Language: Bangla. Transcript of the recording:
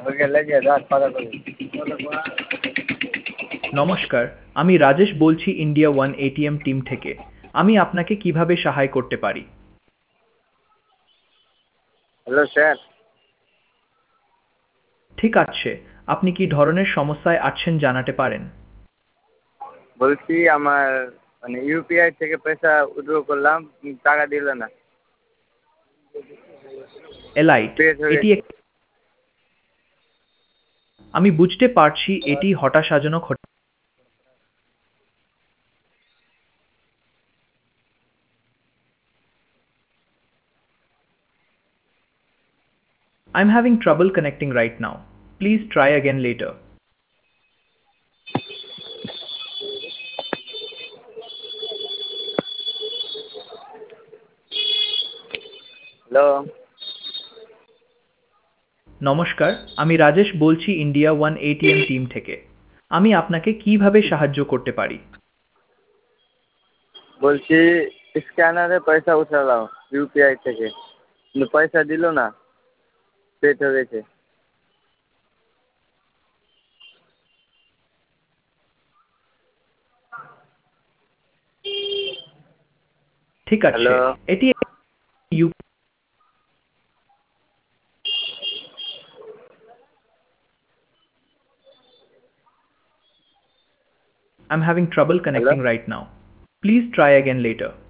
নমস্কার, আমি রাজেশ বলছি ইন্ডিয়া ওয়ান এটিএম টিম থেকে। আমি আপনাকে কিভাবে সহায় করতে পারি? Hello sir. ঠিক আছে, আপনি কি ধরনের সমস্যায় আছেন জানাতে পারেন? বলছি আমার মানে ইউপিআই থেকে পয়সা উইথড্র করলাম, টাকা দিল না। এলাইট, পেড হয়ে এটি গেছে। আমি বুঝতে পারছি এটি হতাশাজনক হতে। I'm having trouble connecting right now. Please try again later. Hello. নমস্কার, আমি রাজেশ বলছি ইন্ডিয়া ওয়ান এটিএম টিম থেকে। আমি আপনাকে কিভাবে সাহায্য করতে পারি? বলছি স্ক্যানারে পয়সা উঠালাম ইউপিআই থেকে, কিন্তু পয়সা দিল না, পেড হয়ে গেছে। ঠিক আছে, হ্যালো। এটি you I'm having trouble hello. connecting right now. Please try again later.